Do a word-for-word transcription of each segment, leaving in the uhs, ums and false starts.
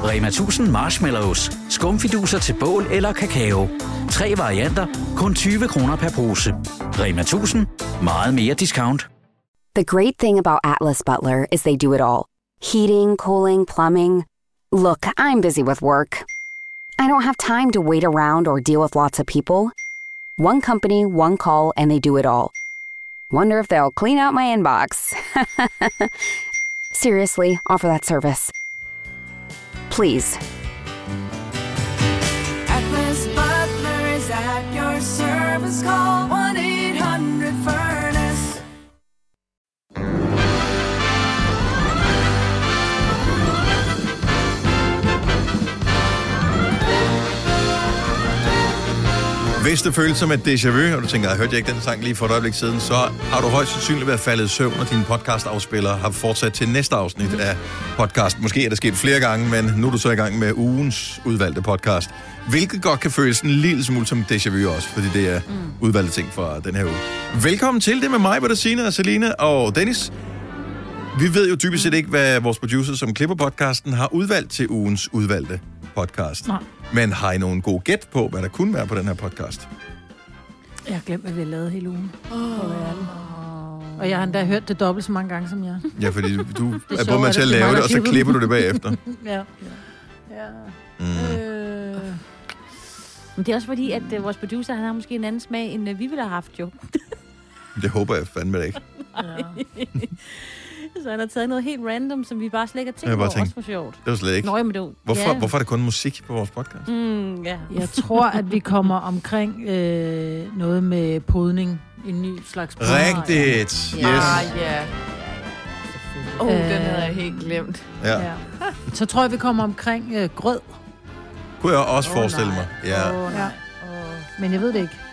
Rema tusind marshmallows, skumfiduser til bål eller kakao. Tre varianter, kun tyve kroner per pose. Rema tusind, meget mere discount. The great thing about Atlas Butler is they do it all. Heating, cooling, plumbing. Look, I'm busy with work. I don't have time to wait around or deal with lots of people. One company, one call, and they do it all. Wonder if they'll clean out my inbox. Seriously, offer that service. Please. Atlas Butler is at your service. Call one eight hundred furnace. Hvis det føles som et déjà vu, og du tænker, jeg hørte jeg ikke den sang lige for et øjeblik siden, så har du højst sandsynligt været faldet i søvn, og din podcast-afspiller har fortsat til næste afsnit af podcasten. Måske er det sket flere gange, men nu er du så i gang med ugens udvalgte podcast. Hvilket godt kan føles en lille smule som déjà vu også, fordi det er mm. udvalgte ting fra den her uge. Velkommen til det med mig, Bettina, Selina og Dennis. Vi ved jo typisk set ikke, hvad vores producer, som klipper podcasten, har udvalgt til ugens udvalgte podcast. Nej. Men har I nogen god gæt på, hvad der kunne være på den her podcast? Jeg har glemt, hvad vi har lavet hele ugen. Oh. Og jeg har endda hørt det dobbelt så mange gange som jeg. Ja, fordi du er, er både med til at lave det, og så klipper du det bagefter. ja. ja. ja. Mm. Øh. Men det er også fordi, at uh, vores producer, han har måske en anden smag, end uh, vi ville have haft, jo. Det håber jeg fandme det ikke. Ja. Så han har taget noget helt random, som vi bare slet ikke har tænkt over, også for sjovt. Det var slet ikke. Nå, jamen, det, hvorfor, ja. hvorfor er det kun musik på vores podcast? Mm, ja. Jeg tror, at vi kommer omkring øh, noget med podning. En ny slags podning. Rigtigt. Ja. Yes. Ah, ja. Åh, oh, øh, den havde jeg helt glemt. Ja. ja. Så tror jeg, vi kommer omkring øh, grød. Kunne jeg også oh, forestille nej. mig. Ja. Oh, ja. Men jeg ved det ikke.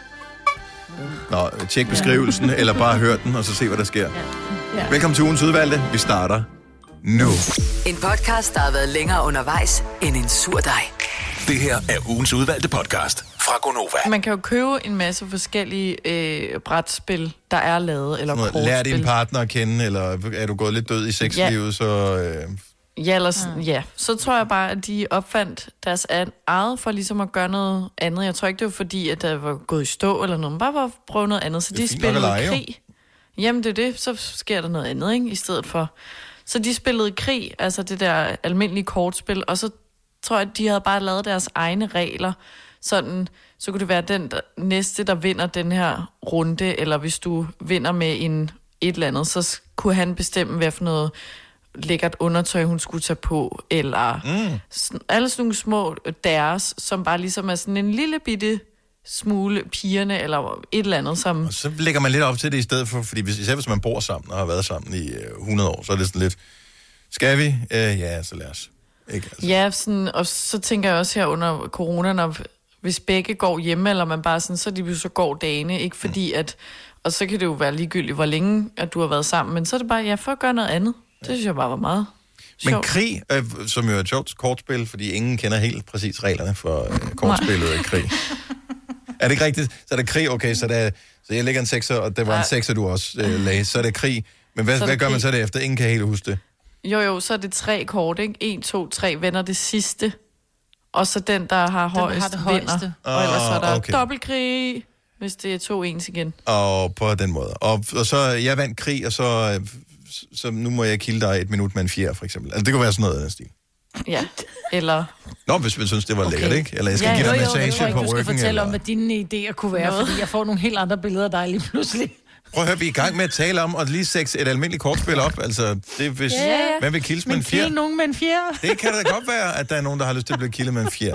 Nå, tjek beskrivelsen, ja. Eller bare hør den, og så se, hvad der sker. Ja. Ja. Velkommen til ugens udvalgte. Vi starter nu. En podcast, der har været længere undervejs end en sur dej. Det her er ugens udvalgte podcast fra Gonova. Man kan jo købe en masse forskellige øh, brætspil, der er lavet, eller kortspil. Lær din partner at kende, eller er du gået lidt død i sexlivet, ja. så... Øh... Ja, eller, mm. ja, så tror jeg bare, at de opfandt deres eget for ligesom at gøre noget andet. Jeg tror ikke, det var fordi, at der var gået i stå eller noget, men bare for at prøve noget andet. Så de spillede krig. Jamen, det er det. Så sker der noget andet, ikke? I stedet for. Så de spillede krig, altså det der almindelige kortspil, og så tror jeg, at de havde bare lavet deres egne regler. Sådan, så kunne det være den der, næste, der vinder den her runde, eller hvis du vinder med en et eller andet, så kunne han bestemme, hvad for noget lækkert undertøj, hun skulle tage på, eller mm. sådan, alle sådan nogle små deres, som bare ligesom er sådan en lille bitte smule pigerne, eller et eller andet, som... Og så lægger man lidt op til det i stedet for, fordi hvis, især hvis man bor sammen og har været sammen i uh, hundrede år, så er det sådan lidt, skal vi? Uh, ja, så lad os. Ikke, altså. Ja, sådan, og så tænker jeg også her under corona, når, hvis begge går hjemme, eller man bare sådan, så de så går dagene, ikke fordi mm. at... Og så kan det jo være ligegyldigt, hvor længe at du har været sammen, men så er det bare, ja, for at gøre noget andet. Det synes jeg bare var meget sjovt. Men krig, øh, som jo er et sjovt kortspil, fordi ingen kender helt præcis reglerne for øh, kortspillet af krig. Er det ikke rigtigt? Så er det krig, okay, så, der, så jeg lægger en sekser, og det var en sekser, du også øh, lagde. Så er det krig. Men hvad, hvad gør man så derefter? Ingen kan helt huske det. Jo, jo, så er det tre kort, ikke? En, to, tre vender det sidste. Og så den, der har den, højst, har det højeste. Oh, og ellers så er der okay. dobbeltkrig, hvis det er to ens igen. Og på den måde. Og, og så, jeg vandt krig, og så... Øh, så nu må jeg kilde dig et minut med en fjer, for eksempel. Altså, det kunne være sådan noget af den stil. Ja, eller... Nå, hvis man synes, det var okay. Lækkert, ikke? Eller jeg skal ja, give dig jo, massage jo, på working. Du skal fortælle eller... om, hvad dine idéer kunne være, Noget. Fordi jeg får nogle helt andre billeder af dig lige pludselig. Prøv at høre, vi er i gang med at tale om at lige sex et almindeligt kortspil op. Altså, det er hvis... Ja, ja. Hvem vil kildes med en fjer? Men kilde nogen med en fjer? Det kan da godt være, at der er nogen, der har lyst til at blive kildet med en fjer.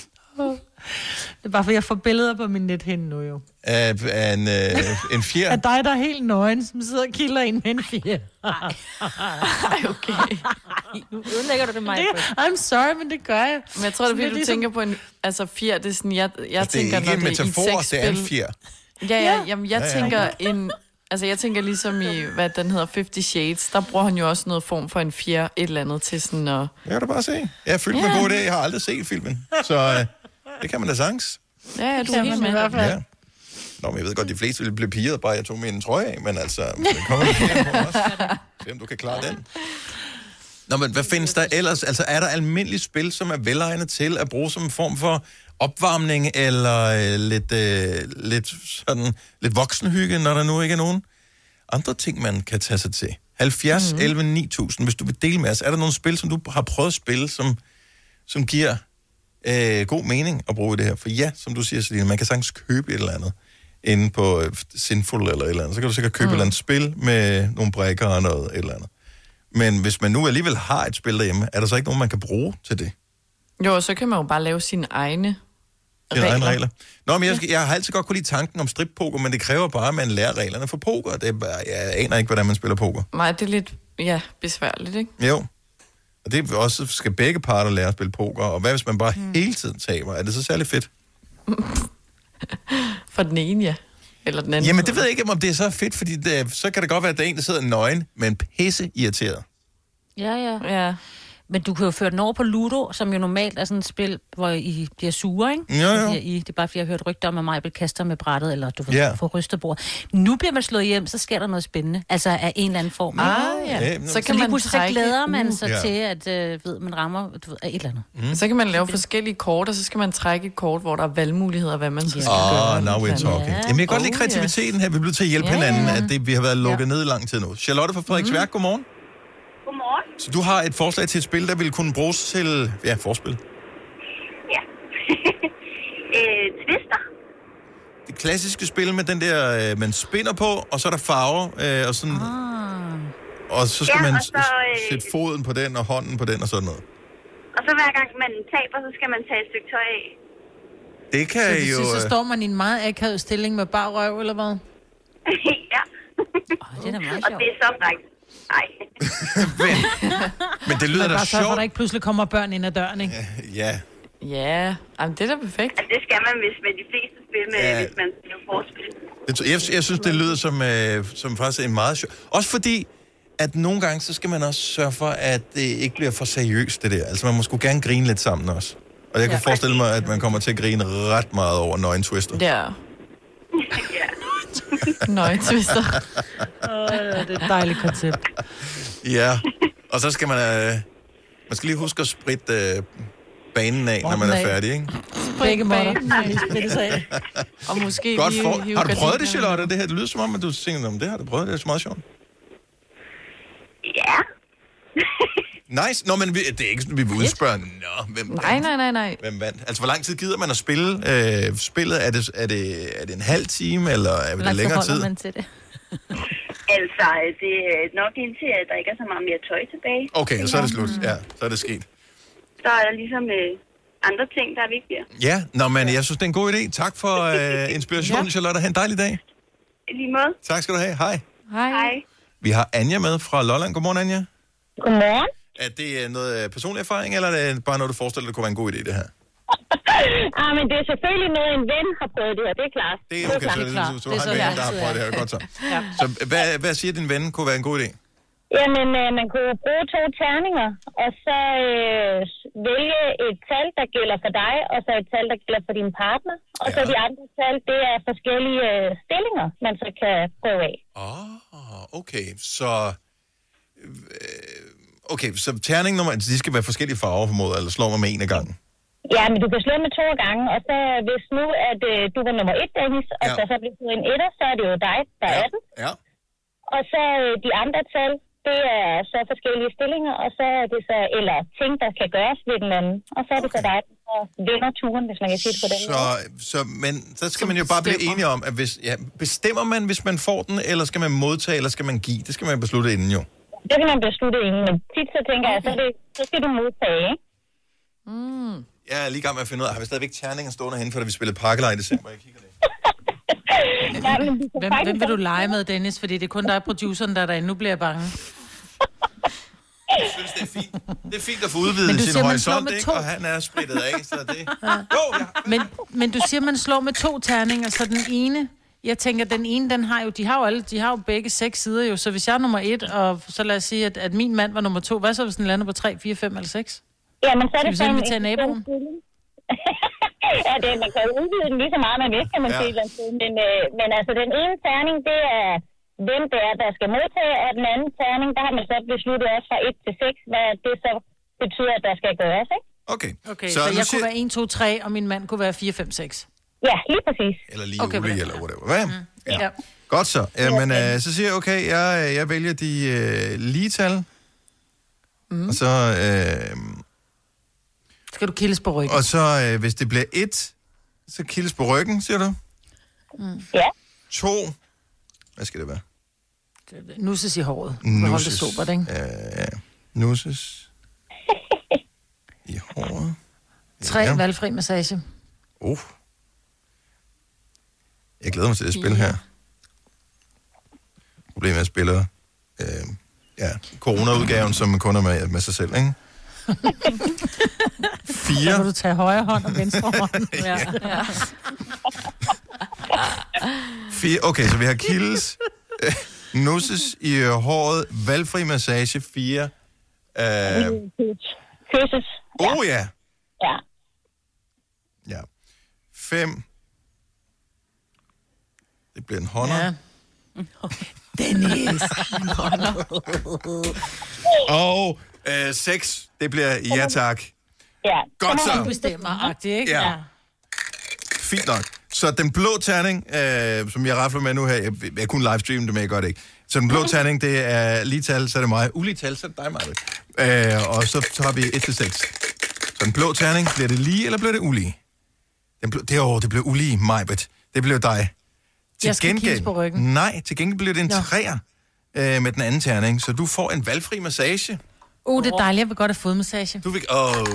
Det er bare, for jeg får billeder på min nethinde nu, jo. Af, af en, øh, en fjer? Af dig, der er helt nøgen, som sidder og kilder en med en fjer. Ej, okay. Nu ødelægger du det mig. Det, I'm sorry, men det gør jeg. Men jeg tror, det er, fordi du ligesom... tænker på en... Altså, fjer, det er sådan... Jeg, jeg altså, tænker, det er ikke når en metafor, det er i et sexspil... det er en fjer. Ja, ja, jamen, jeg ja, ja. tænker en... Altså, jeg tænker ligesom i, hvad den hedder, Fifty Shades, der bruger han jo også noget form for en fjer, et eller andet til sådan at... Jeg kan da bare se. Jeg er fyldt ja. med gode idéer. Jeg har aldrig set filmen. Så øh, det kan man da sagse. Ja, ja, du er helt med i hvert fald. Ja. Nå, men jeg ved godt, de fleste ville blive pirret, bare jeg tog min trøje af, men altså, det kommer der flere på også. Se, om du kan klare den. Nå, men hvad findes der ellers? Altså, er der almindelige spil, som er velegnet til at bruge som en form for opvarmning, eller øh, lidt, øh, lidt, sådan, lidt voksenhygge, når der nu ikke er nogen andre ting, man kan tage sig til? halvfjerds mm-hmm. elleve ni tusind, hvis du vil dele med os. Er der nogle spil, som du har prøvet at spille, som, som giver øh, god mening at bruge det her? For ja, som du siger, Selina, man kan sagtens købe et eller andet inde på øh, Sinful eller et eller andet. Så kan du sikkert købe mm. et eller andet spil med nogle brækker og noget et eller andet. Men hvis man nu alligevel har et spil derhjemme, er der så ikke nogen, man kan bruge til det? Jo, så kan man jo bare lave sine egne Sine regler. egne regler. Nå, men jeg, skal, jeg har altid godt kunne lide tanken om strip-poker, men det kræver bare, at man lærer reglerne for poker. Det er bare, jeg aner ikke, hvordan man spiller poker. Nej, det er lidt, ja, besværligt, ikke? Jo. Og det er også, skal begge parter lære at spille poker. Og hvad hvis man bare hmm. hele tiden taber? Er det så særlig fedt? For den ene, ja. Eller den anden. Jamen, det ved jeg ikke, om det er så fedt, fordi det, så kan det godt være, at der er en, der sidder nøgen, men pisse irriteret. Ja, ja. Ja. Men du kan jo føre den over på Ludo, som jo normalt er sådan et spil, hvor I bliver sure, ikke? Jo, jo. I, det er bare, fordi jeg har hørt rygter om, at mig vil kaste med brættet, eller du Ja. får rysterbord. Nu bliver man slået hjem, så sker der noget spændende. Altså af en eller anden form. Ah, ikke? ja. Ja, Så Så kan lige man pludselig så trække... glæder man sig Ja. til, at øh, ved, man rammer du ved, af et eller andet. Mm. Så kan man lave forskellige kort, og så skal man trække et kort, hvor der er valgmuligheder, hvad man så skal Åh, gøre. oh, now we're talking. Ja. Jamen, jeg kan godt lide Oh, kreativiteten her. Vi bliver til at hjælpe Ja, hinanden, ja. at det, vi har været lukket ned i lang tid nu. Charlotte fra Frederiksværk, godmorgen. Godmorgen. Så du har et forslag til et spil, der ville kunne bruges til, ja, forspil. Ja. øh, Twister. Det klassiske spil med den der, øh, man spinder på, og så er der farver, øh, og sådan... Ah. Og så skal Ja, man og så, øh, sætte foden på den, og hånden på den, og sådan noget. Og så hver gang man taber, så skal man tage et stykke tøj af. Det kan Så, det, jo... så, så står man i en meget akavet stilling med bar røv, eller hvad? ja. Oh, det er da meget Og sjovt. det er så frækt. Nej. men, men det lyder Man da bare sørger for, sjovt. at der ikke pludselig kommer børn ind ad døren, ikke? Ja. Ja, jamen, det er da perfekt. Altså, det skal man, hvis med de fleste spil, med, Ja. ja. hvis man spiller forspil. Det- Jeg, jeg synes, det lyder som, øh, som faktisk en meget sjov... Også fordi, at nogle gange, så skal man også sørge for, at det ikke bliver for seriøst, det der. Altså, man må sgu gerne grine lidt sammen også. Og jeg kan ja. forestille mig, at man kommer til at grine ret meget over Nøgen Twister. Ja. ja. Nøgen Twister. Oh, det er et dejligt koncept. Ja, og så skal man... Øh, man skal lige huske at spritte øh, banen af, når man er færdig, ikke? Begge måtter. Lige sprittes af. Og måske Godt lige for... hive Har du prøvet det, gardinerne. Charlotte? Det her, det lyder som om, at du tænker, om det har du prøvet. Det er så meget sjovt. Ja. Nice. Nå, men vi, det er ikke sådan, vi vil udspørge. Nå, hvem Nej, nej, nej, nej. Hvem vandt? Altså, hvor lang tid gider man at spille øh, spillet? Er det, er, det, er det en halv time, eller er det længere tid? man til det? Altså, det er nok indtil, at der ikke er så meget mere tøj tilbage. Okay, og så er det slut. Ja, så er det sket. Så er der ligesom øh, andre ting, der er vigtigere. Ja, nå, men jeg synes, det er en god idé. Tak for øh, inspirationen, ja. Charlotte. Ha' en dejlig dag. I lige måde. Tak skal du have. Hej. Hej. Hej. Vi har Anja med fra Lolland. Godmorgen, Anja. Godmorgen. Er det øh, noget øh, personlig erfaring, eller er det bare noget, du forestiller dig, det kunne være en god idé, det her? ah, men det er selvfølgelig noget, en ven har prøvet det her. Det er klart. Det er okay, så, det, så, så du Det er har så en ven, lang der har tid, prøvet det ja. her. Godt så. Ja. Så hvad, hvad siger din ven kunne være en god idé? Jamen, øh, man kunne bruge to terninger, og så øh, vælge et tal, der gælder for dig, og så et tal, der gælder for din partner. Og ja. så de andre tal, det er forskellige øh, stillinger, man så kan prøve af. Åh, oh, okay. Så... Øh, okay, så terning nummer... De skal være forskellige farver på måde, eller slår man med en af gangen? Ja, men du kan slå med to gange, og så hvis nu, at øh, du var nummer et, Dennis, og Ja. så, så bliver du en etter, så er det jo dig, der Ja. er den. Ja. Og så øh, de andre tal, det er så forskellige stillinger, og så er det så, eller ting, der kan gøres ved den anden. Og så er det okay. så dig, der vinder turen, hvis man kan sige det på den Så, måde. så, men så skal man jo bare blive bestemmer. enige om, at hvis... Ja, bestemmer man, hvis man får den, eller skal man modtage, eller skal man give? Det skal man beslutte inden jo. Det kan man beslutte inden, men tit så tænker jeg, så, det, så skal du modtage, ikke? Mm. Jeg er lige i gang med at finde ud af, har vi stadigvæk terninger stående hen, for da vi spillede pakkelej i december? Jeg kigger det. Ja, men du kan Hvem, faktisk hvem vil du lege med, Dennis? Fordi det er kun dig, produceren, der er derinde. Nu bliver jeg bange. Jeg synes, det er fint. Det er fint at få udvidet Men du sin siger, man slår horisont, med ikke? to. Og han er splittet af, så det... Jo, ja. Men, men du siger, man slår med to terninger, så den ene... Jeg tænker, den ene, den har jo... De har jo, alle, de har jo begge seks sider jo. Så hvis jeg er nummer et, og så lad os sige, at, at min mand var nummer to, hvad så, hvis den lander på tre, fire, fem eller seks? Ja, men så er Skal det vi så invitere naboen? ja, det, man kan jo udvide den lige så meget, man vil, kan man Ja. sige. Ja. Men, øh, men altså, den ene terning, det er hvem det er, der skal modtage, og den anden terning, der har man så besluttet også fra et til seks, hvad det så betyder, at der skal gøres, ikke? Okay. Okay, så, så jeg kunne være en, to, tre, og min mand kunne være fire, fem, seks. Ja, lige præcis. Eller lige okay, Uli, eller whatever. Hvad? Mm. Ja. Ja. Godt så. Jamen, øh, så siger jeg, okay, jeg, jeg vælger de øh, lige tal. Mm. Og så... Øh, skal du kildes på ryggen. Og så, øh, hvis det bliver et, så kildes på ryggen, siger du? Mm. Ja. To. Hvad skal det være? Nusses i håret. Nusses. Hold det sobert, ikke? Ja, øh, nusses i håret. Tre, ja. Valgfri massage. Uh. Jeg glæder mig til det spil her. Problemet er, at jeg spiller øh, ja, corona-udgaven, som kun er med, med sig selv, ikke? Fire. Så må du tage højre hånd og venstre hånd. ja. Ja. Fire. Okay, så vi har kildes, øh, nusses i håret, valgfri massage, fire. Øh, Kysses. Åh, oh, ja. Ja. Ja. Fem. Det bliver en hånder. Ja. Dennis. Og øh, seks, det bliver ja tak. Ja. Godt så. Du bestemmer-agtigt, ikke? Ja. Fint nok. Så den blå terning, øh, som jeg rafler med nu her, jeg, jeg kunne livestreame det, men jeg gør det ikke. Så den blå terning, det er lige tal, så er det mig. Ulige tal, så er det dig, Maja. Øh, og så tager vi et til seks. Så den blå terning, bliver det lige, eller bliver det ulige? Den blå, det, åh, det bliver ulige, Majbet. Det bliver dig. Til jeg skal gengæld, på ryggen. Nej, til gengæld bliver det en træer øh, med den anden terning, så du får en valgfri massage. Uh, det er dejligt, jeg vil godt have fodmassage. Du vil... Åh... Oh.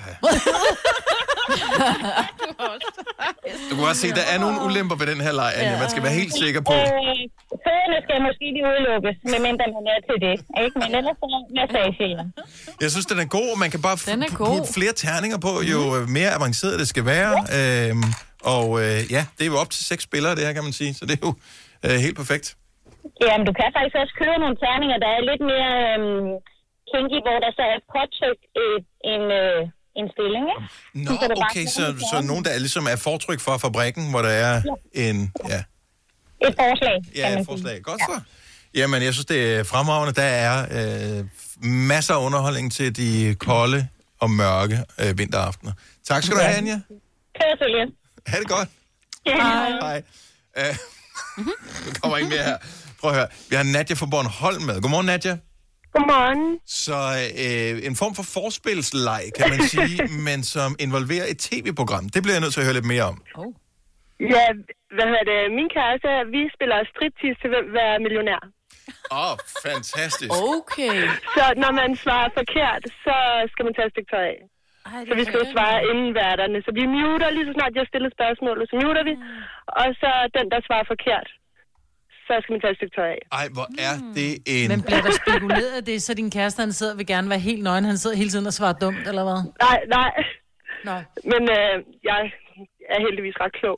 Du kan også se, der er nogle ulemper ved den her leg, Anja. Man skal være helt sikker på... Fødderne skal måske lige udelukkes, medmindre man er til det. Ikke? Men ellers så massage, ja. Jeg synes, den er god, og man kan bare f- putte flere terninger på, jo mere avanceret det skal være. Øhm, og øh, ja, det er jo op til seks spillere, det her, kan man sige. Så det er jo øh, helt perfekt. Jamen, du kan faktisk også købe nogle terninger, der er lidt mere øhm, kinky, hvor der så er påtrykt et, en... Øh, en stilling, ikke? Nå, så okay, så, så nogen, der er, ligesom er fortryk fra fabrikken, hvor der er ja. en... Ja. Et forslag, ja, et forslag. Godt så. Ja. Jamen, jeg synes, det er fremragende. Der er øh, masser af underholdning til de kolde og mørke øh, vinteraftener. Tak skal du have, Anja. Kør så lidt. Ha' det godt. Ja. Hej. Hej. Uh, nu kommer ikke mere her. Prøv at høre. Vi har Nadja fra Bornholm med. Godmorgen, Nadja. Godmorgen. Så øh, en form for forspilsleg, kan man sige, men som involverer et tv-program. Det bliver jeg nødt til at høre lidt mere om. Oh. Ja, hvad hedder det? Min kæreste, vi spiller striptease til hvem vil være millionær. Åh, oh, fantastisk. Okay. Så når man svarer forkert, så skal man tage et stykke tøj af. Ej, så vi skal jo svare inden værterne. Så vi muter lige så snart jeg stiller spørgsmålet, så muter vi. Og så den, der svarer forkert, så skal man tage et stykke tøj af. Ej, hvor er det en... Men bliver der spekuleret af det, så din kæreste, han sidder og vil gerne være helt nøgen, han sidder hele tiden og svarer dumt, eller hvad? Nej, nej. Nå. Men øh, jeg er heldigvis ret klog.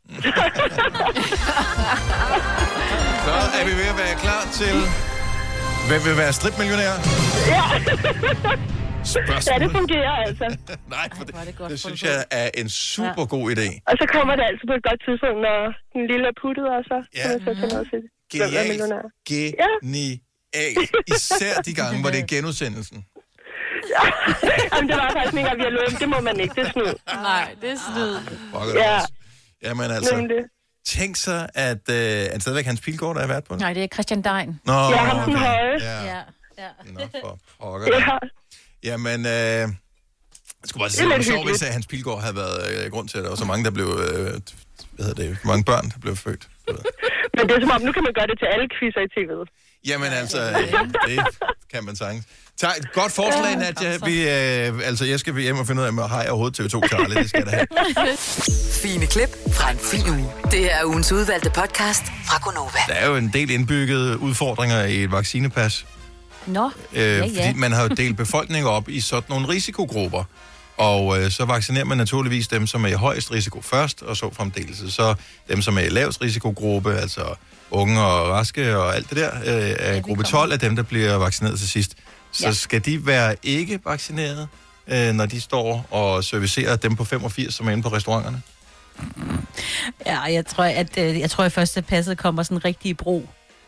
Så er vi ved at være klar til... Hvem vil være stripmillionær? Ja. Spørgsmål. Ja, det fungerer altså. Nej, for det, det, det synes jeg er en super god idé. Og så kommer det altså på et godt tidspunkt, når den lille er puttet, og så ja. kan man så tage noget til. Genialt. Genialt. Især de gange, hvor det er genudsendelsen. Ja. Jamen, det var faktisk ikke, at vi har lovet. Det må man ikke. Det er snyd. Nej, det er snyd. Ja. Jamen altså... Tænk så, at øh, er det stadigvæk Hans Pilgaard, der er vært på det? Nej, det er Christian Dein. Nå, ja, ham den okay. høje. Ja. Ja, ja. Nå, for pokker. Ja. Jamen, øh, jeg skulle bare sige, det var sjovt, hvis Hans Pilgaard havde været øh, grund til, at der var så mange, der blev, øh, hvad hedder det, mange børn, der blev født. Men det er som om, nu kan man gøre det til alle quizzer i T V'et. Jamen altså, øh, det kan man sagtens. Tak, godt forslag, Nadja. Vi, øh, altså, jeg skal hjem og finde ud af, om jeg har overhovedet T V to Charlie. Det skal der have. Fine klip fra en fin uge. Det her er ugens udvalgte podcast fra Gonova. Der er jo en del indbyggede udfordringer i et vaccinepas. Nå, øh, ja, ja. Fordi man har jo delt befolkningen op i sådan nogle risikogrupper. Og øh, så vaccinerer man naturligvis dem, som er i højst risiko først, og så fremdeles. Så dem, som er i lavest risikogruppe, altså unge og raske og alt det der, øh, er ja, gruppe tolv af dem, der bliver vaccineret til sidst. Så ja. Skal de være ikke vaccineret, øh, når de står og servicerer dem på femogfirs, som er inde på restauranterne? Ja, jeg tror, at øh, jeg tror, at første passet kommer sådan rigtig i brug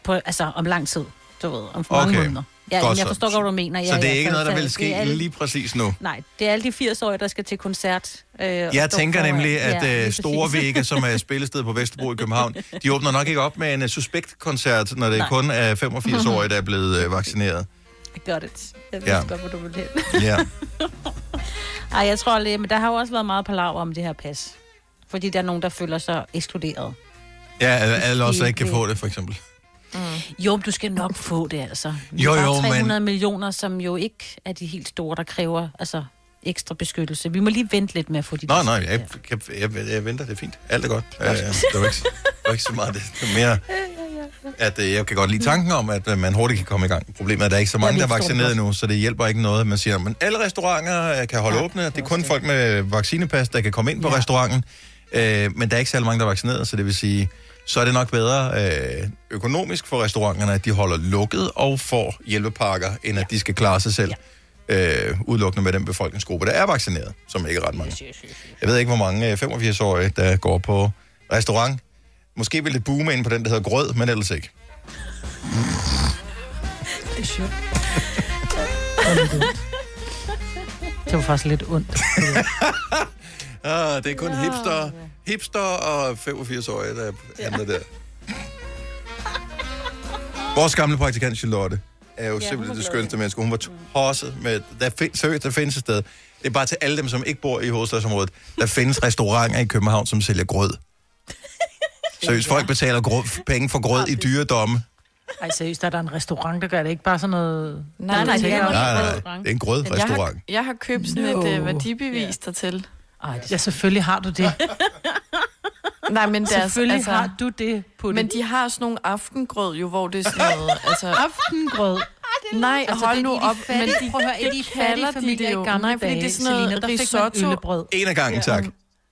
på, altså om lang tid, du ved, om for Okay. mange måneder. Ja, Godt jeg så. forstår godt, hvad du mener. Ja, Så det er ja, ikke noget, der vil det ske er alle- lige præcis nu? Nej, det er alle de firs-årige, der skal til koncert. Øh, Jeg tænker nemlig, at ja, ja, lige Store præcis. Vega, som er spillested på Vesterbro i København, de åbner nok ikke op med en uh, suspekt-koncert, når det Nej. kun er femogfirs-årige, der er blevet uh, vaccineret. Got it. Jeg ved Ja. ja. godt, hvor du vil hen. Ja. Ej, jeg tror lige, men der har jo også været meget palaver om det her pas. Fordi der er nogen, der føler sig ekskluderet. Ja, alle alle også ikke kan få det, for eksempel. Mm. Jo, men du skal nok få det, altså. Jo, Der er jo, tre hundrede men- millioner, som jo ikke er de helt store, der kræver altså, ekstra beskyttelse. Vi må lige vente lidt med at få de Nå, der- nej, jeg, jeg, jeg, jeg venter, det er fint. Alt er godt. Uh, det, var ikke, det var ikke så meget det. Det var mere, at uh, jeg kan godt lide tanken om, at uh, man hurtigt kan komme i gang. Problemet er, at der er ikke så mange, der er vaccineret nu, så det hjælper ikke noget. Man siger, men alle restauranter uh, kan holde ja, åbne. Det er kun folk med vaccinepas, der kan komme ind på ja. restauranten. Uh, men der er ikke særlig mange, der er vaccineret, så det vil sige, så er det nok bedre øh, økonomisk for restauranterne, at de holder lukket og får hjælpepakker, end at de skal klare sig selv. Øh, udelukkende med den befolkningsgruppe, der er vaccineret, som ikke er ret mange. Jeg ved ikke, hvor mange øh, femogfirs-årige, der går på restaurant. Måske vil det boome ind på den, der hedder grød, men ellers ikke. Det er sjovt. Det var faktisk lidt ondt. Ah, det er kun hipster, hipster og femogfirs-årige, der handler der. Vores gamle praktikant Charlotte er jo ja, simpelthen det skønste menneske. Hun var tosset med... Der, find, seriøst, der findes et sted. Det er bare til alle dem, som ikke bor i hovedstadsområdet. Der findes restauranter i København, som sælger grød. Seriøst, folk betaler grød, penge for grød i dyredomme. Ej, seriøst, der er der en restaurant, der gør det ikke bare sådan noget... Nej, nej, det er Nej, nej, nej. Det er en grødrestaurant. Jeg har, jeg har købt sådan No. et uh, værdibevis yeah. dertil. Ej, ja, selvfølgelig har du det. Nej, men deres, selvfølgelig altså, har du det på det. Men de har sådan nogle aftengrød jo, hvor det er sådan noget... Altså, aftengrød? Nej, Altså, hold det er nu de op. fattige- Men de, prøv at høre, i de det fattige kalder de familier det i jo. gamle Nej, fordi dage, det er sådan noget Selina, der fik man risotto. øllebrød. En af gangen, tak.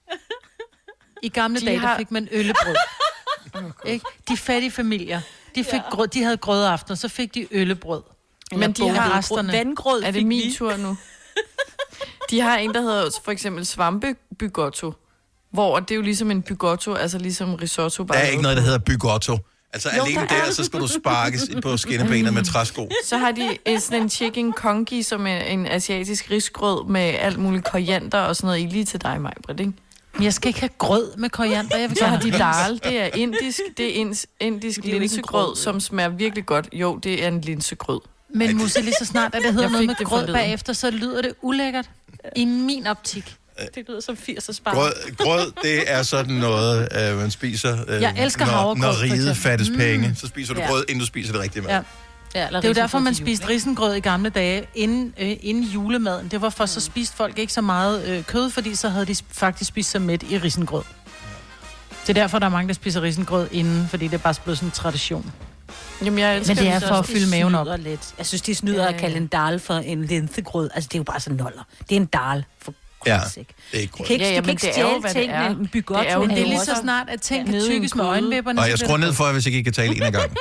I gamle De dage, har- der fik man øllebrød. Ikke? De fattige familier, de, fik grød, de havde grødaften, så fik de øllebrød. Men de har resterne. vandgrød. Er det min tur nu? De har en, der hedder for eksempel svampebygotto, hvor det er jo ligesom en bygotto, altså ligesom risotto. Der er ikke noget, der hedder bygotto. Altså Jo, alene der der, er. så skal du sparkes på skinnebenet med træsko. Så har de eh, sådan en chicken congee, som er en asiatisk risgrød med alt muligt koriander og sådan noget i, lige til dig, Maj-Britt, ikke? Men jeg skal ikke have grød med koriander. Jeg vil Så gerne har de have dal, det er indisk, det er ins, indisk Det er jo ikke en linsegrød, grød, som smager virkelig godt. Jo, det er en linsegrød. Men Musse, lige så snart, at det hedder Jeg noget fik med det grød forleden. bagefter, så lyder det ulækkert. I min optik. Det lyder som firs spar. Grød, grød, det er sådan noget, øh, man spiser, øh, Jeg elsker når, havregrød, når for riget eksempel. fattes Mm. penge. Så spiser du Ja. grød, inden du spiser det rigtige mad. Ja. Ja, Det er jo derfor, man spiste risengrød i gamle dage, inden, øh, inden julemaden. Det var for, så spiste folk ikke så meget øh, kød, fordi så havde de sp- faktisk spist sig mæt i risengrød. Det er derfor, der er mange, der spiser risengrød inden, fordi det er bare blevet sådan en tradition. Jamen, jeg elsker Men det er så for at også, fylde maven op. Lidt. Jeg synes, de snyder Ja, at kalde en dal for en linsegrød. Altså, det er jo bare sådan noller. Det er en dal for Ja, Guds sake. det er ikke De grød. kan ikke, Ja, de ja, kan men ikke det er jo, stjæle hvad det tingene. er. En bygotto. Det er jo Men det er en lige morter. så snart, at ting Ja. kan tykkes med Nede i en øjenvipperne. Og så jeg bliver skruer det ned for, hvis jeg ikke kan tale en af gangen.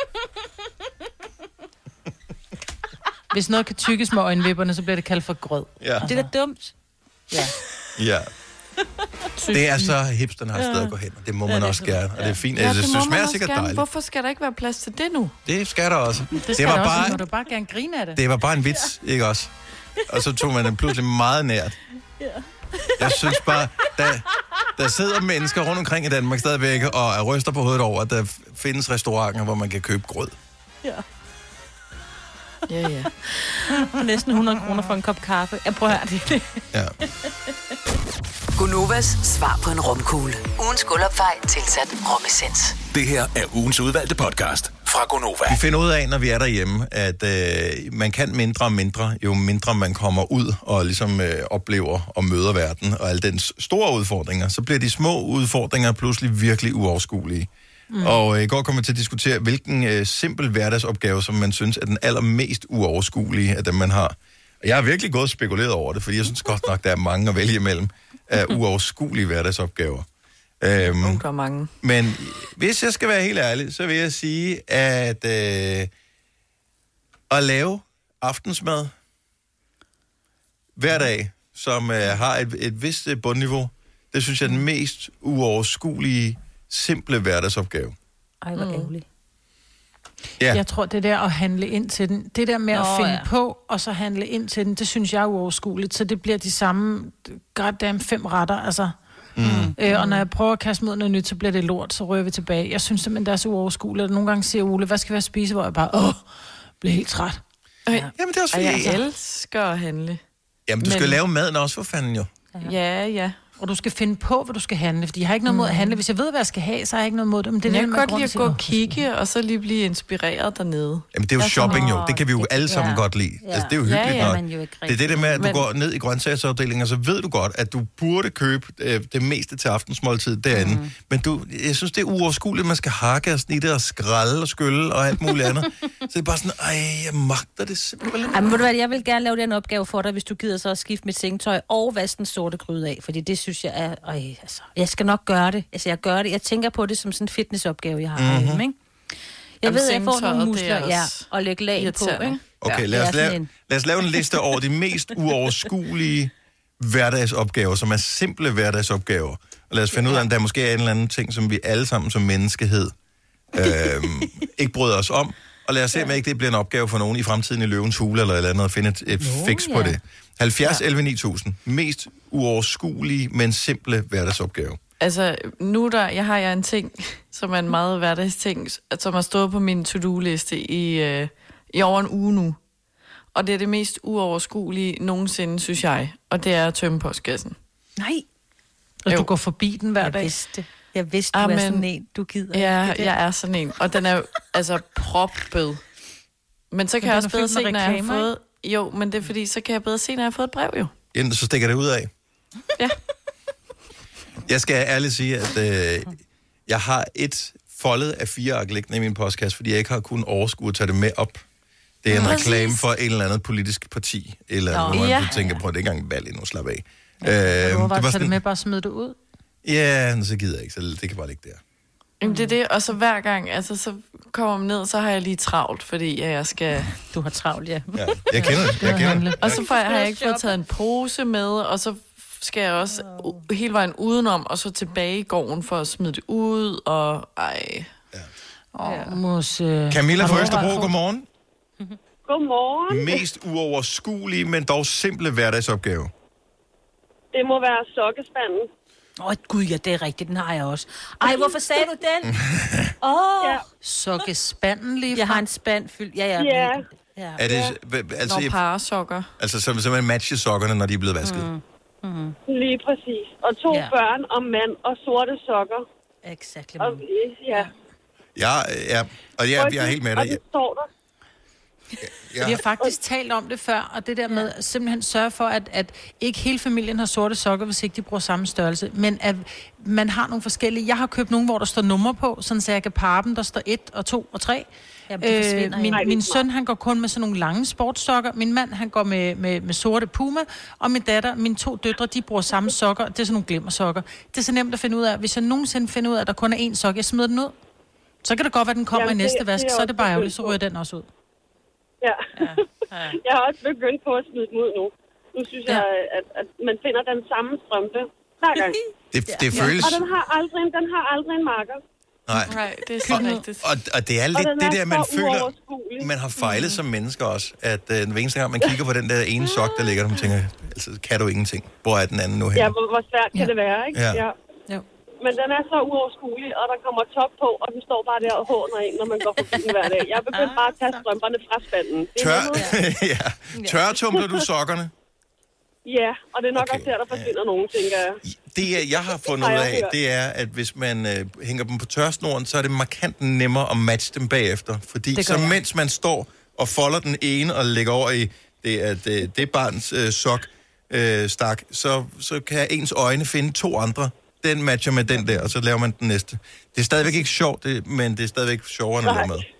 Hvis noget kan tykkes med øjenvipperne, så bliver det kaldt for grød. Ja. Det er da dumt. Ja. Ja. Det er så hipsterne har et sted at gå hen, og det må man også gerne. Og det er fint. Ja, det, det må det man smager også sikkert gerne. dejligt. Hvorfor skal der ikke være plads til det nu? Det skal der også. Det, Det skal var der også, bare, må du bare gerne grine af det. det var bare en vits, ikke også? Og så tog man den pludselig meget nært. Jeg synes bare, der, der sidder mennesker rundt omkring i Danmark stadigvæk og er ryster på hovedet over, at der findes restauranter, hvor man kan købe grød. Ja. Ja, ja. For næsten hundrede kroner for en kop kaffe. Jeg prøver at høre det. Ja. Gunovas svar på en romkugle. Ugens guldopfej tilsat romessens. Det her er ugens udvalgte podcast fra Gonova. Vi finder ud af, når vi er derhjemme, at øh, man kan mindre og mindre, jo mindre man kommer ud og ligesom øh, oplever og møder verden og alle dens store udfordringer. Så bliver de små udfordringer pludselig virkelig uoverskuelige. Mm. Og øh, i går kom vi til at diskutere, hvilken øh, simpel hverdagsopgave, som man synes er den allermest uoverskuelige af dem, man har. Og jeg har virkelig gået og spekuleret over det, fordi jeg synes godt nok, der er mange at vælge imellem af uoverskuelige hverdagsopgaver. Øhm, Oh, der er mange. Men hvis jeg skal være helt ærlig, så vil jeg sige, at øh, at lave aftensmad hver dag, som øh, har et, et vist øh, bundniveau, det synes jeg er den mest uoverskuelige, simple hverdagsopgave. Ej, hvor ærgerligt. Ja. Jeg tror, det der at handle ind til den, det der med Nå, at finde ja. på, og så handle ind til den, det synes jeg er uoverskueligt. Så det bliver de samme, goddamn fem retter, altså. Mm. Øh, og når jeg prøver at kaste mod noget nyt, så bliver det lort, så rører vi tilbage. Jeg synes simpelthen, det er så uoverskueligt. Nogle gange siger Ole, hvad skal vi spise, hvor jeg bare, åh, bliver helt træt. Ja. Jamen, det er også fordi... Jeg elsker at handle. Jamen, du skal Men... lave maden også, for fanden jo. Ja, ja. Og du skal finde på, hvad du skal handle, fordi jeg har ikke noget mod at handle. Hvis jeg ved, hvad jeg skal have, så har jeg ikke noget mod det. Men det er jeg kan godt lide at gå og kigge, og så lige blive inspireret dernede. Jamen, det er jo shopping jo. Det kan vi jo alle sammen ja. godt lide. Ja. Altså, det er jo hyggeligt ja, ja, nok. Det er det der med, at du men... går ned i grøntsagsafdelingen, og så ved du godt, at du burde købe øh, det meste til aftensmåltid derinde. Mm. Men du, jeg synes, det er uoverskueligt, at man skal hakke og snitte og skrælle og skylle og alt muligt andet. Så det er bare sådan, ej, jeg magter det simpelthen. Ej, men du hvad, jeg vil gerne lave den opgave for dig, hvis du gider så at skifte mit sengetøj og vaske den sorte gryde af, fordi det synes jeg er... Øj, altså, jeg skal nok gøre det. Altså, jeg gør det. Jeg tænker på det som sådan en fitnessopgave, jeg har mm-hmm. hjemme, ikke? Jeg Jamen, ved, at jeg får nogle muskler, ja, og lægge lag på, ikke? Okay, lad os, lave, lad os lave en liste over de mest uoverskuelige hverdagsopgaver, som er simple hverdagsopgaver. Og lad os finde ud af, om der måske er en eller anden ting, som vi alle sammen som menneskehed øhm, ikke bryder os om. Og lad os se, om ikke det bliver en opgave for nogen i fremtiden i Løvens Hule eller et eller andet, og finde et, et no, fix på yeah. det. halvfjerds elleve ni tusind. Mest uoverskuelige, men simple hverdagsopgave. Altså, nu der, jeg har jeg en ting, som er en meget hverdagsting, som har stået på min to-do-liste i, øh, i over en uge nu. Og det er det mest uoverskuelige nogensinde, synes jeg. Og det er at tømme postkassen. Nej. Og du går forbi den hver jeg dag. Vidste. Jeg vidste, du Amen. er sådan en, du gider. Ja, jeg er sådan en. Og den er jo altså proppet. Men så kan men jeg også bedre se, når jeg har fået... Jo, men det er fordi, så kan jeg bedre se, når jeg har fået et brev, jo. Jamen, så stikker det ud af. Ja. Jeg skal ærligt sige, at øh, jeg har et foldet af fire ark liggende i min postkasse, fordi jeg ikke har kunnet overskue at tage det med op. Det er en Præcis. reklame for et eller andet politisk parti. Eller andet, hvor man ja. tænker på, at det ikke engang valg endnu, slap af. Ja, øh, du var bare tage det med, bare smide det ud? Ja, så gider jeg ikke, så det kan bare ligge der. Jamen, det er det, og så hver gang, altså, så kommer man ned, så har jeg lige travlt, fordi jeg skal... Du har travlt, ja. ja jeg kender det, jeg kender det. Og så får jeg, har jeg ikke fået taget en pose med, og så skal jeg også uh, hele vejen udenom, og så tilbage i gården for at smide det ud, og ej... Ja. Oh, Mose. Camilla fra Østerbro, godmorgen. Godmorgen. Mest uoverskuelige, men dog simple hverdagsopgave. Det må være sokkespanden. Åh, oh, gud, ja, det er rigtigt, den har jeg også. Ej, hvorfor sagde du den? Åh, oh. ja. Sokkespanden lige fra. Jeg har en spand fyldt. Ja, ja. Ja. ja. Er det... Altså, Nogle parasokker. Altså, så man matcher sokkerne, når de er blevet vasket? Mm. Mm. Lige præcis. Og to ja. børn og mand og sorte sokker. Exakt. Og, ja. Ja, ja. Og ja, jeg er helt med dig. Og det står der. Ja. Vi har faktisk talt om det før, og det der med at simpelthen sørge for, at, at ikke hele familien har sorte sokker, hvis ikke de bruger samme størrelse, men at man har nogle forskellige. Jeg har købt nogle, hvor der står numre på, sådan så jeg kan parre dem, der står et og to og tre. Jamen, øh, min, min søn, han går kun med sådan nogle lange sportssokker. Min mand, han går med, med, med sorte Puma. Og min datter, mine to døtre, de bruger samme sokker. Det er sådan nogle glimmersokker. Det er så nemt at finde ud af. Hvis jeg nogensinde finder ud af, at der kun er én sok, jeg smider den ud. Så kan det godt være, at den kommer Jamen, i næste det, vask. Det så er det bare ærgerligt, så ryger den også ud. Ja. ja. ja. Jeg har også begyndt på at smide den ud nu. Nu synes ja. jeg, at, at man finder den samme strømpe hver gang. det, det ja. føles... Og den har aldrig, den har aldrig en marker. Nej. Nej, det er sådan rigtigt. Og, og, og det er lidt det der, man føler, man har fejlet mm. som mennesker også, at uh, den eneste gang, man kigger på den der ene sok, der ligger der, man tænker, altså, kan du ingenting? Hvor er den anden nu hen? Ja, hvor, hvor svært kan ja. det være, ikke? Ja. ja. ja. Men den er så uoverskuelig, og der kommer top på, og den står bare der og håner en, når man går forbi den hver dag. Jeg er begyndt bare at tage strømperne fra spanden. Tør... ja. Tørretumler du sokkerne? Ja, og det er nok okay. også der, der forsvinder ja. nogen, tænker jeg. Det, jeg har fundet ud af, det er, at hvis man øh, hænger dem på tørsnoren, så er det markant nemmere at matche dem bagefter. Fordi så jeg. mens man står og folder den ene og lægger over i det, at, det, det barns øh, sok øh, stak, så, så kan ens øjne finde to andre. Den matcher med den der, og så laver man den næste. Det er stadigvæk ikke sjovt, det, men det er stadigvæk sjovere end at lave mad.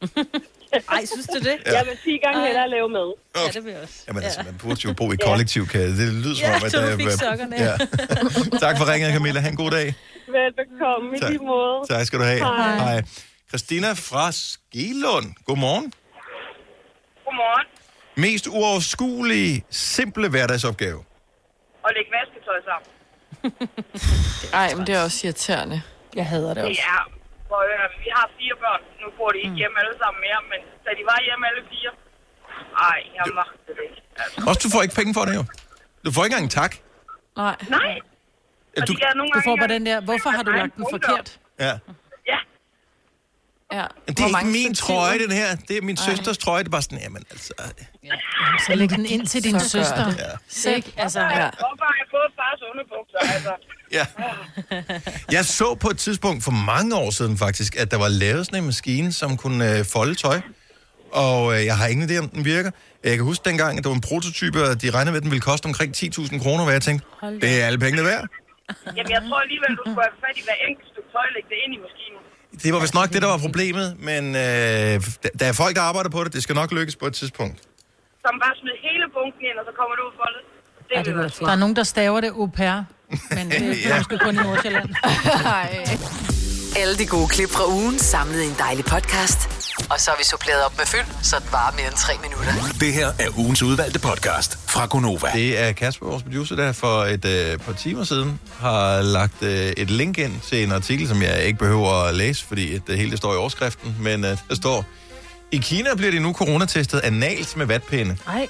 Ej, synes du det? Ja. Jeg vil sige gange hellere lave mad. Ja, det vil jeg også. Jamen altså, man burde jo bo i kollektiv, kan det lyder som om, at der er... Ja, sokkerne. Ja. Tak for ringen, Camilla. Ha' en god dag. Velbekomme, i lige måde. Tak skal du have. Hej. Hej. Christina fra Skelund. Godmorgen. Godmorgen. Mest uoverskuelige, simple hverdagsopgave. Og lægge vasketøj sammen. Ej, men det er også irriterende. Jeg hader det også. Det er For øh, vi har fire børn. Nu bor de ikke hjemme alle sammen mere, men da de var hjemme alle fire... Ej, jeg magtede det ikke. Altså. Også du får ikke penge for det, jo. Du får ikke engang en tak. Nej. Nej. Ja, du, du får bare den der, hvorfor har du lagt den forkert? Ja. Ja. Ja. Det er ikke min trøje, den her. Det er min Ej. søsters trøje. Det er bare sådan, jamen altså... Ja. Så læg den ind til din Så søster. Ja. Sæk, altså... Ja. Hvorfor har jeg fået fars underbukser, altså? Ja. Jeg så på et tidspunkt for mange år siden faktisk, at der var lavet sådan en maskine, som kunne øh, folde tøj. Og øh, jeg har ingen idé, om den virker. Jeg kan huske dengang, at det var en prototype, og de regnede med, at den ville koste omkring ti tusind kroner, hvad jeg tænkte. Det er alle pengene værd. Jamen, jeg tror alligevel, du skulle have fat i hver enkelt stykke tøj, lægge det ind i maskinen. Det var vist nok det, der var problemet, men øh, der er folk, der arbejder på det. Det skal nok lykkes på et tidspunkt. Som bare smid hele bunken ind, og så kommer du ud for det. Det, ja, det være der er nogen, der staver det au pair, men det er ja. måske kun i Nordsjælland. Alle de gode klip fra ugen samlet i en dejlig podcast. Og så har vi suppleret op med fyld, så det varer mere end tre minutter. Det her er ugens udvalgte podcast fra Gonova. Det er Kasper, vores producer, der for et øh, par timer siden har lagt øh, et link ind til en artikel, som jeg ikke behøver at læse, fordi det hele det står i overskriften. Men øh, der står, i Kina bliver de nu coronatestet analt med vatpinde. Ej.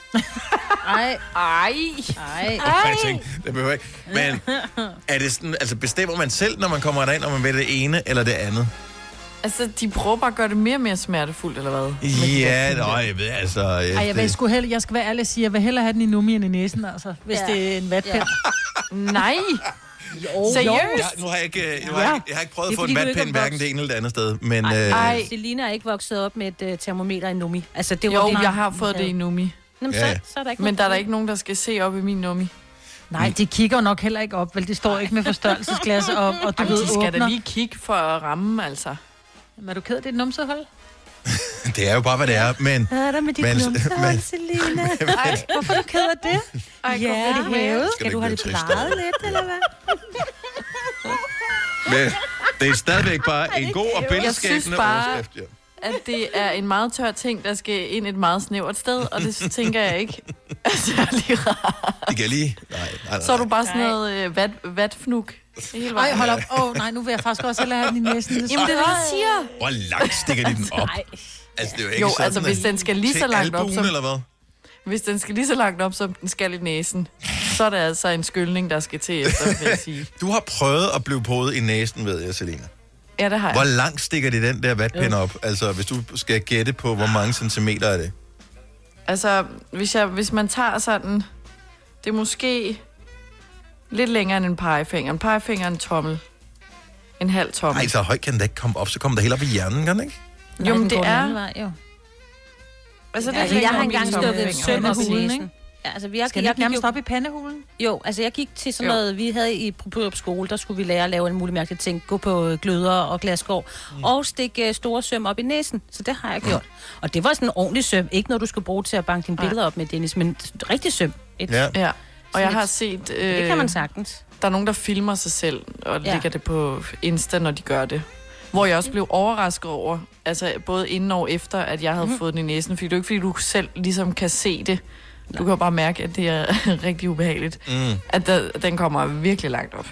Ej. Ej. Ej. Jeg tænkte, det behøver ikke. Men er det sådan, altså bestemmer man selv, når man kommer derind, om man vil det ene eller det andet? Altså, de prøver bare at gøre det mere og mere smertefuldt, eller hvad? Ja, nå, jeg ved, altså... Jeg, Ej, jeg, vil, sgu hellere, jeg skal være ærlig og sige, jeg vil hellere have den i nummi end i næsen, altså, hvis ja. det er en vatpind. Ja. Nej! Jo, seriøst? Ja, nu har jeg ikke, jeg har ikke, jeg har ikke prøvet at få en vatpind, hverken det ene eller det andet sted, men... Ej, øh... ej. Selina er ikke vokset op med et uh, termometer i nummi. Altså, det var jo, det, jeg har fået det i nummi. Jamen, ja. så, så er der ikke men der er der ikke nogen, der skal se op i min nummi. Nej, de kigger nok heller ikke op, vel? Det står ikke med forstørrelsesglas op, og du Jamen, ved, de skal åbner. da lige kigge for at ramme, altså. Men er du ked af dit numsehold? Det er jo bare, hvad det er, men... Hvad er der med dit men, numsehold, Selina? Ej, hvorfor er du ked af det? Ej, ja, er det hævet? Skal, skal du have det plejet lidt, eller hvad? Men det er stadigvæk bare en god og billedskabende overskrift, ja. At det er en meget tør ting, der skal ind et meget snævert sted, og det tænker jeg ikke er særlig rart. Det kan lige... Nej, nej, nej. Så er du bare sådan noget øh, vat, vatfnuk. Ej, hold op. Åh, oh, nej, nu vil jeg faktisk også hellere have den i næsen. Jamen, det er det, jeg siger. Hvor langt stikker de den op? Nej. Altså, det er jo ikke jo, sådan, altså, hvis den skal lige så langt op, som... eller hvad? Hvis den skal lige så langt op, som den skal i næsen, så er det altså en skyldning, der skal til efter, vil jeg sige. Du har prøvet at blive podet i næsen, ved jeg, Selina. Ja, det har jeg. Hvor langt stikker de den der vatpind op? Altså, hvis du skal gætte på, hvor mange centimeter er det? Altså, hvis, jeg, hvis man tager sådan... Det er måske lidt længere end en pegefinger. En pegefinger er en tommel. En halv tommel. Nej, så højt kan den da ikke komme op. Så kommer der helt op i hjernen, kan den ikke? Jo, men det er... Vej, jo. Altså, det ja, er altså, jeg har engang stukket søm op i næsen. Ja, altså, jeg, Skal jeg, jeg nærmest op i pandehulen? Jo, altså jeg gik til sådan noget, vi havde i på skole, der skulle vi lære at lave en mulig mærkelig ting, gå på gløder og glasgård, mm. og stikke store søm op i næsen, så det har jeg gjort. Og det var sådan en ordentlig søm, ikke noget du skulle bruge til at banke dine billeder op med, Dennis, men rigtig søm. Et, ja. ja, og jeg har set... Øh, det kan man sagtens. Der er nogen, der filmer sig selv, og ja. lægger det på Insta, når de gør det. Hvor jeg også blev overrasket over, altså både inden og efter, at jeg havde mm. fået den i næsen, fordi det er jo ikke, fordi du selv ligesom kan se det. Du kan jo bare mærke, at det er rigtig ubehageligt. Mm. At der, den kommer virkelig langt op.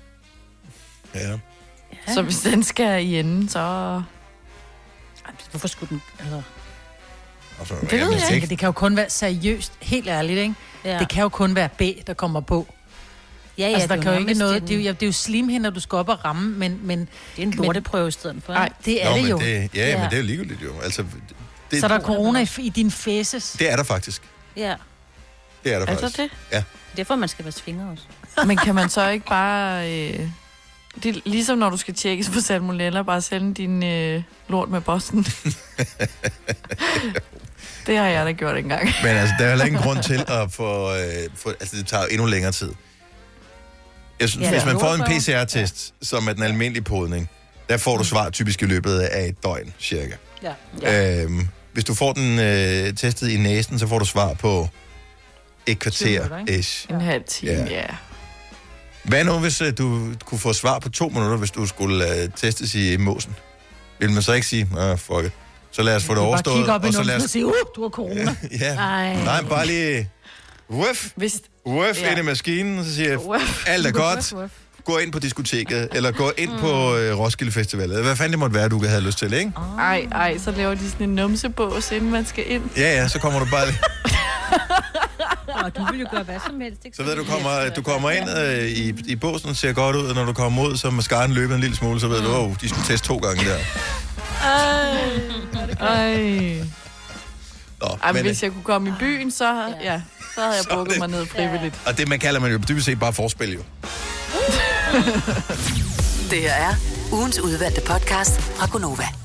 Ja. ja. Så hvis den skal i enden, så... Hvorfor skulle den... Altså... Altså, det ved jeg ikke. Det kan jo kun være seriøst, helt ærligt, ikke? Ja. Det kan jo kun være B, der kommer på. Ja, ja, altså, der kan jo ikke noget... Det er jo, ja, det er jo slimhinder, du skal op og ramme, men... men det er en lorteprøve i stedet for. Nej, det er Nå, det jo. Det, ja, ja, men det er jo ligegyldigt jo. Altså, det, så der er corona i, i din fæses? Det er der faktisk. Ja. Det er der faktisk. Altså det? Ja. Derfor man skal vaske fingre også. Men kan man så ikke bare... Øh, det er ligesom når du skal tjekkes for salmonella, bare sende din øh, lort med posten. Det har jeg da gjort engang. Men altså, der er heller ingen grund til at få... Øh, få altså, det tager endnu længere tid. Jeg synes, ja, hvis man får en P C R-test, ja. som er den almindelige podning, der får du svar typisk i løbet af et døgn, cirka. Ja. Ja. Øhm, hvis du får den øh, testet i næsen, så får du svar på et kvarter-ish. En halv time, ja. ja. Hvad nu, hvis uh, du kunne få svar på to minutter, hvis du skulle uh, testes i måsen? Vil man så ikke sige, ah, fuck it. Så lad os få det overstået. Bare kigge op i og så numsen lad os... og sige, uh, du har corona. ja. Nej, bare lige... Wuff. Hvis... Wuff ja. ind i maskinen, og så siger jeg, alt er godt. gå ind på diskoteket, eller gå ind mm. på øh, Roskilde Festival, eller hvad fanden det måtte være, du kan have lyst til, ikke? Ej, ej, så laver de sådan en numsebås, inden man skal ind. Ja, ja, så kommer du bare... Og du vil jo gøre hvad som helst, ikke? Så ved du, kommer, du kommer ind øh, i, i båsen, ser godt ud, og når du kommer ud, så er mascaraen løbet en lille smule, så ved mm. du, åh, oh, de skulle teste to gange der. Ej, ej. Nå, ej, men hvis jeg kunne komme i byen, så, ja, så havde jeg så brugt det, mig ned frivilligt. Og det, man kalder man jo dybest set bare forspil, jo. Det her er ugens udvalgte podcast fra Gonova.